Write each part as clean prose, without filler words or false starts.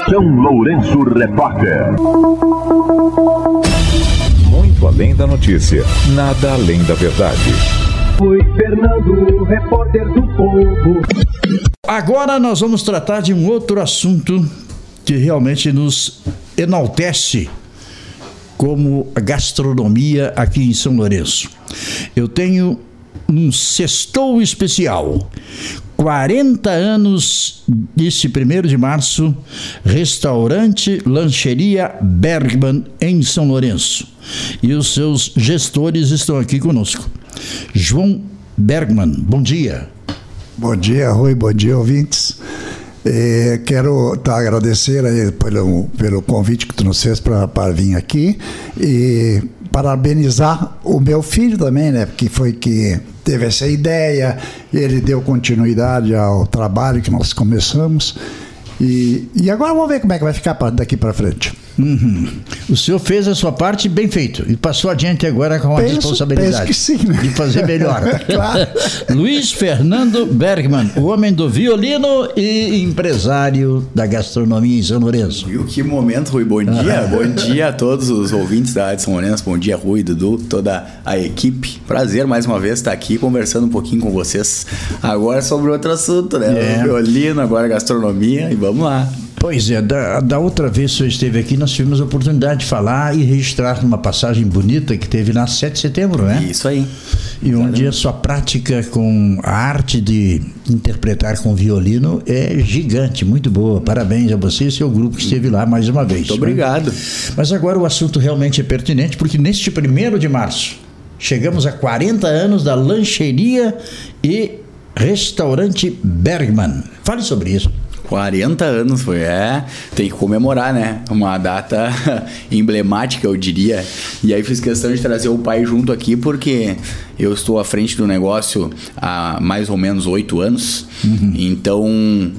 São Lourenço Repórter. Muito além da notícia, nada além da verdade. Foi Fernando, repórter do Povo. Agora nós vamos tratar de um outro assunto que realmente nos enaltece como a gastronomia aqui em São Lourenço. Eu tenho um sextou especial. 40 anos, desse 1º de março, restaurante Lancheria Bergman em São Lourenço. E os seus gestores estão aqui conosco. João Bergman, bom dia. Bom dia, Rui, bom dia, ouvintes. Quero agradecer aí pelo convite que tu nos fez para vir aqui e parabenizar o meu filho também, né? Porque foi que teve essa ideia, ele deu continuidade ao trabalho que nós começamos e agora vamos ver como é que vai ficar daqui para frente. O senhor fez a sua parte bem feito e passou adiante agora com a responsabilidade que sim, né? de fazer melhor. Claro. Luiz Fernando Bergman, o homem do violino e empresário da gastronomia em São Lourenço. E que momento, Rui, bom dia. Bom dia a todos os ouvintes da Rádio São Lourenço, bom dia, Rui, Dudu, toda a equipe. Prazer mais uma vez estar aqui conversando um pouquinho com vocês. Agora sobre outro assunto, né? Violino, agora gastronomia e vamos lá. Pois é, da outra vez que o senhor esteve aqui, nós tivemos a oportunidade de falar e registrar uma passagem bonita que teve na 7 de setembro, né? Isso aí. E onde a sua prática com a arte de interpretar com violino é gigante, muito boa. Parabéns a você e seu grupo que esteve lá mais uma vez. Muito obrigado. Mas agora o assunto realmente é pertinente, porque neste 1º de março, chegamos a 40 anos da Lancheria e Restaurante Bergman. Fale sobre isso. 40 anos foi, tem que comemorar, né? Uma data emblemática, eu diria. E aí fiz questão de trazer o pai junto aqui, porque eu estou à frente do negócio há mais ou menos 8 anos. Então,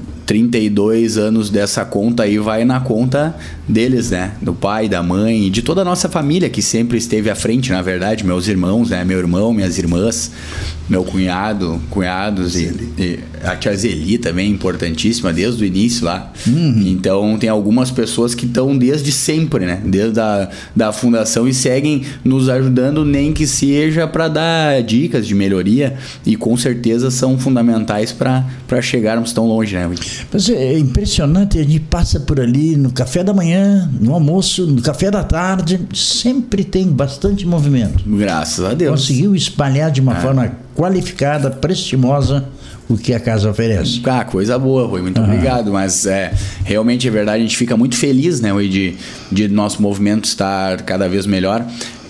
32 anos dessa conta aí vai na conta deles, né? Do pai, da mãe, de toda a nossa família que sempre esteve à frente, na verdade, meus irmãos, né? Meu irmão, minhas irmãs, meu cunhados e a tia Zeli também, importantíssima, desde o início lá. Então, tem algumas pessoas que estão desde sempre, né? Desde da fundação e seguem nos ajudando, nem que seja para dar dicas de melhoria e com certeza são fundamentais para chegarmos tão longe, né? Mas é impressionante, a gente passa por ali no café da manhã, no almoço, no café da tarde, sempre tem bastante movimento. Graças a Deus. Conseguiu espalhar de uma forma qualificada, prestimosa, o que a casa oferece. Coisa boa, Rui, muito obrigado, mas realmente é verdade, a gente fica muito feliz, né, Rui, de nosso movimento estar cada vez melhor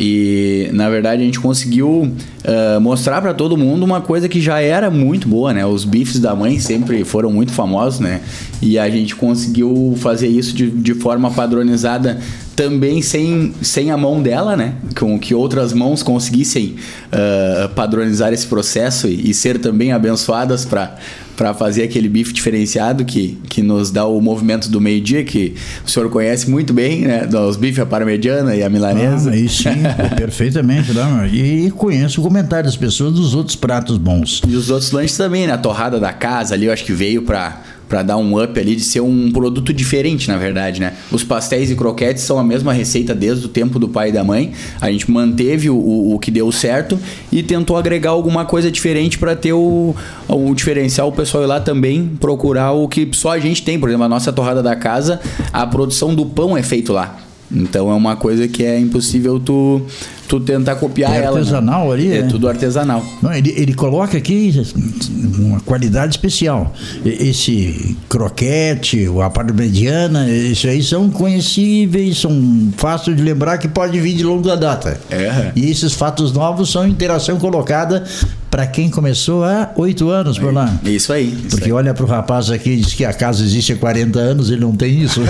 e, na verdade, a gente conseguiu mostrar para todo mundo uma coisa que já era muito boa, né, os bifes da mãe sempre foram muito famosos, né, e a gente conseguiu fazer isso de forma padronizada também sem a mão dela, né? Com que outras mãos conseguissem padronizar esse processo e ser também abençoadas para fazer aquele bife diferenciado que nos dá o movimento do meio-dia, que o senhor conhece muito bem, né? Os bifes, a parmegiana e a milanesa. Aí sim, perfeitamente. Né? E conheço o comentário das pessoas dos outros pratos bons. E os outros lanches também, né? A torrada da casa ali, eu acho que veio para dar um up ali, de ser um produto diferente, na verdade, né? Os pastéis e croquetes são a mesma receita desde o tempo do pai e da mãe. A gente manteve o que deu certo e tentou agregar alguma coisa diferente para ter o diferencial, o pessoal ir lá também procurar o que só a gente tem. Por exemplo, a nossa torrada da casa, a produção do pão é feito lá. Então é uma coisa que é impossível tu tentar copiar ela. É artesanal, né? Ali? É tudo artesanal. Não, ele coloca aqui uma qualidade especial. Esse croquete, a parmegiana, isso aí são conhecíveis, são fáceis de lembrar, que pode vir de longa data. E esses fatos novos são interação colocada para quem começou há 8 anos por lá. Isso aí. Porque olha pro rapaz aqui e diz que a casa existe há 40 anos, ele não tem isso.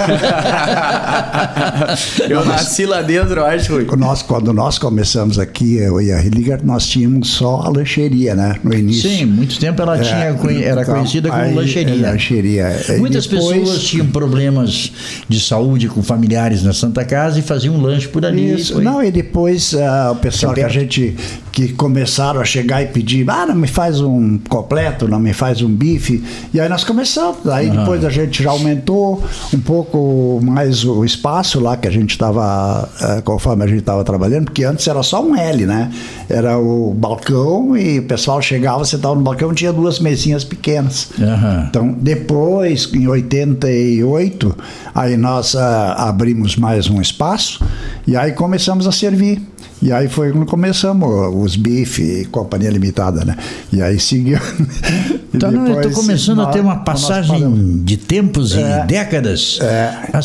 Eu nasci lá dentro, eu acho. Quando nós começamos aqui, eu e a Hilliger, nós tínhamos só a lancheria, né? No início. Sim, muito tempo ela era conhecida como lancheria. Muitas pessoas tinham problemas de saúde com familiares na Santa Casa e faziam um lanche por ali. Isso. Não, e depois o pessoal que começaram a chegar e pedir, não me faz um completo, não me faz um bife. E aí nós começamos. Aí depois a gente já aumentou um pouco mais o espaço lá que a gente estava, conforme a gente estava trabalhando, porque antes era só um L, né? Era o balcão e o pessoal chegava, você estava no balcão, tinha 2 mesinhas pequenas. Então, depois, em 88, aí nós abrimos mais um espaço e aí começamos a servir. E aí foi quando começamos os bife, Companhia Limitada, né? E aí seguiu. Então, eu estou começando a ter uma passagem de tempos e décadas. A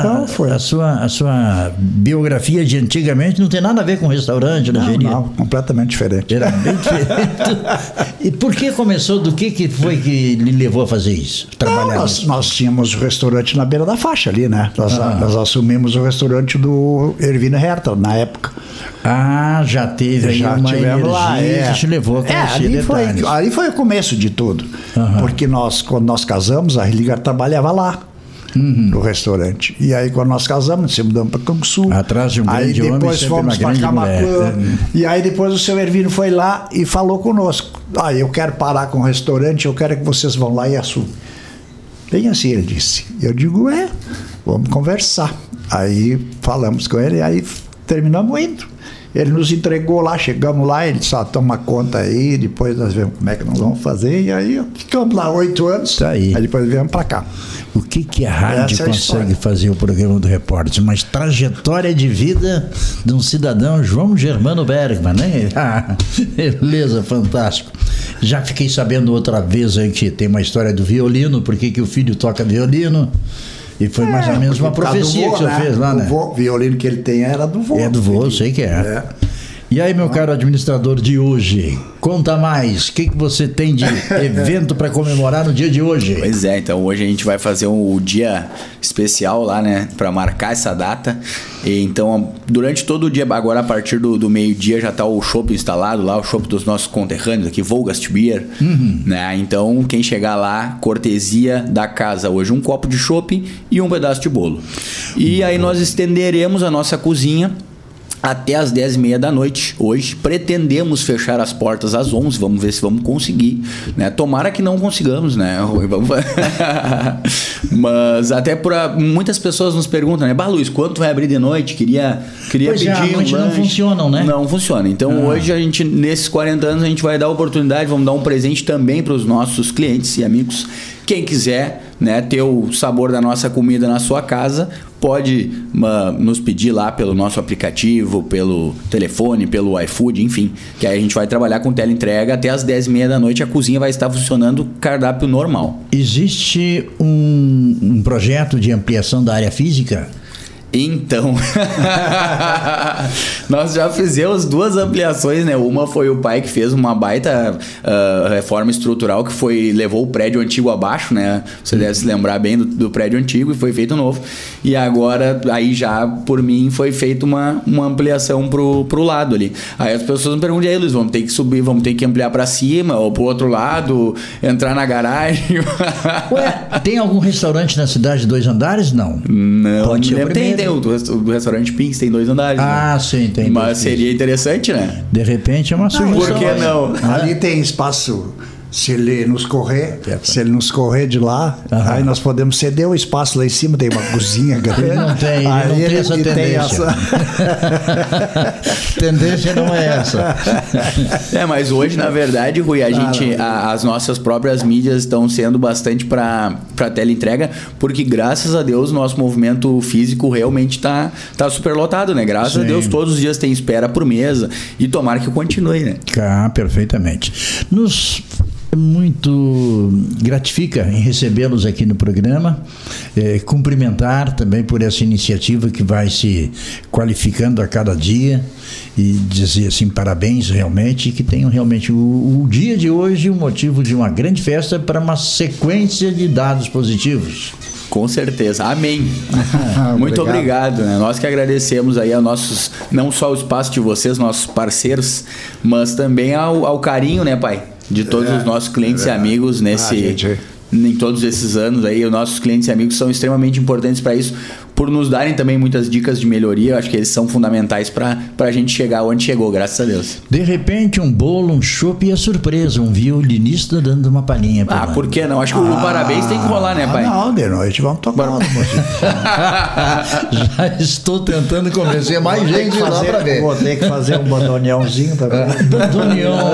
sua biografia de antigamente não tem nada a ver com restaurante, não, completamente diferente. Era bem diferente. E por que começou? Do que foi que lhe levou a fazer isso? Nós tínhamos o restaurante na beira da faixa ali, né? Nós assumimos o restaurante do Ervino Hertel na época. Já teve aí uma energia lá, que te levou a conhecer ali foi o começo de tudo. Porque quando nós casamos, a Hildegard trabalhava lá. No restaurante. E aí quando nós casamos, nós mudamos para Canguçu. Atrás de um grande homem, depois fomos para Camaquã. E aí depois o seu Ervino foi lá e falou conosco: eu quero parar com o restaurante, eu quero que vocês vão lá e assumam. Bem assim ele disse. Eu digo, vamos conversar. Aí falamos com ele e aí terminamos indo. Ele nos entregou lá, chegamos lá, ele só toma conta aí, depois nós vemos como é que nós vamos fazer, e aí ficamos lá 8 anos, aí depois viemos para cá. O que a rádio consegue fazer o programa do Repórter? Uma trajetória de vida de um cidadão, João Germano Bergman, né? Beleza, fantástico. Já fiquei sabendo outra vez aí que tem uma história do violino, por que o filho toca violino. E foi mais ou menos uma profecia que o senhor fez lá, né? O violino que ele tem era do vô. É do vô, sei que é. E aí, meu caro administrador de hoje, conta mais, o que você tem de evento para comemorar no dia de hoje? Pois é, então hoje a gente vai fazer um dia especial lá, né, para marcar essa data. E então, durante todo o dia, agora a partir do meio-dia já tá o chopp instalado lá, o chopp dos nossos conterrâneos aqui, Volgastbier, né? Então, quem chegar lá, cortesia da casa hoje, um copo de chopp e um pedaço de bolo. E aí nós estenderemos a nossa cozinha até às 10h30 da noite. Hoje pretendemos fechar as portas às 11h. Vamos ver se vamos conseguir, né? Tomara que não consigamos, né? Mas até muitas pessoas nos perguntam, né? Luiz, quando vai abrir de noite? Queria pedir à noite não funcionam, né? Não funciona. Então hoje a gente, nesses 40 anos, a gente vai dar a oportunidade, vamos dar um presente também para os nossos clientes e amigos. Quem quiser, né, ter o sabor da nossa comida na sua casa, pode nos pedir lá pelo nosso aplicativo, pelo telefone, pelo iFood, enfim. Que aí a gente vai trabalhar com teleentrega até as 10h30 da noite. A cozinha vai estar funcionando cardápio normal. Existe um projeto de ampliação da área física? Então, nós já fizemos 2 ampliações, né? Uma foi o pai que fez uma baita reforma estrutural que levou o prédio antigo abaixo, né? Você deve se lembrar bem do prédio antigo e foi feito novo. E agora, aí já por mim, foi feita uma ampliação pro lado ali. Aí as pessoas me perguntam, e aí, Luiz, vamos ter que subir, vamos ter que ampliar para cima ou pro outro lado, entrar na garagem? Ué, tem algum restaurante na cidade de 2 andares? Não. Não. Pode ser Tem o restaurante Pinks, tem 2 andares. Ah, né? Sim, tem. Mas seria interessante, né? De repente é uma sugestão. Por que não? Ali tem espaço. Se ele nos correr de lá, aí nós podemos ceder o espaço lá em cima, tem uma cozinha grande. Ele não tem essa tendência. Tendência não é essa. Mas hoje, na verdade, Rui, as nossas próprias mídias estão sendo bastante para teleentrega, porque graças a Deus o nosso movimento físico realmente tá super lotado, né? Graças a Deus todos os dias tem espera por mesa e tomara que continue, né? Perfeitamente. Muito gratifica em recebê-los aqui no programa, cumprimentar também por essa iniciativa que vai se qualificando a cada dia e dizer assim, parabéns realmente, e que tenham realmente o dia de hoje um motivo de uma grande festa para uma sequência de dados positivos. Com certeza, amém. Muito obrigado, né? Nós que agradecemos aí a nossos, não só o espaço de vocês, nossos parceiros, mas também ao carinho, né, pai? De todos os nossos clientes e amigos em todos esses anos aí, os nossos clientes e amigos são extremamente importantes para isso. por nos darem também muitas dicas de melhoria. Eu acho que eles são fundamentais pra gente chegar onde chegou, graças a Deus. De repente, um bolo, um chopp e a surpresa, um violinista dando uma palhinha. Por que não? Acho que o parabéns tem que rolar, né, pai? Não, de noite vamos tocar uma música. Já estou tentando convencer mais gente lá pra ver. Vou ter que fazer um bandoneãozinho também. Bandoneon,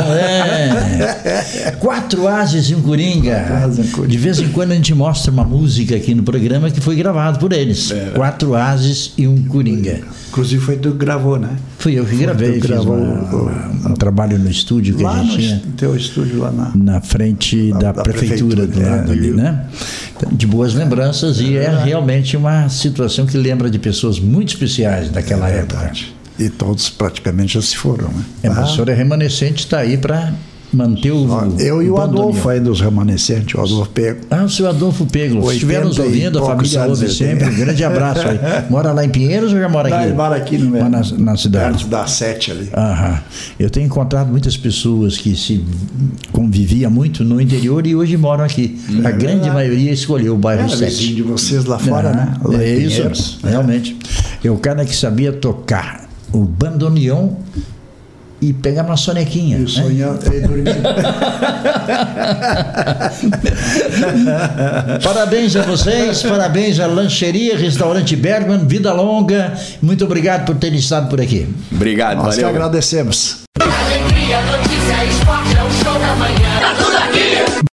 4 ases e um coringa. De vez em quando a gente mostra uma música aqui no programa que foi gravado por eles. 4 ases e um coringa. Inclusive foi tu que gravou, né? Fui eu que gravei, fiz um trabalho no estúdio que lá a gente tinha. No teu estúdio lá na frente da prefeitura do lado ali, né? De boas lembranças, e é realmente uma situação que lembra de pessoas muito especiais daquela época. E todos praticamente já se foram, né? Mas o senhor é remanescente, está aí para manter o eu e o bandoneon. Adolfo aí dos remanescentes, o Adolfo Pego. O seu Adolfo Pego, se estiver nos ouvindo, a família ouve sempre, um grande abraço aí. Mora lá em Pinheiros ou já mora aqui? Não, ele mora aqui no mesmo. Na cidade. Perto da 7 ali. Aham. Eu tenho encontrado muitas pessoas que se conviviam muito no interior e hoje moram aqui. A grande maioria escolheu o bairro 7. Vizinho de vocês lá fora, né? Lá É isso, realmente. É o cara que sabia tocar o bandoneon e pegar uma sonequinha. E sonhar e dormir. Parabéns a vocês, parabéns à Lancheria Restaurante Bergman, vida longa. Muito obrigado por terem estado por aqui. Obrigado, Nós valeu. que agradecemos. Alegria, notícia, esporte, é o show da manhã.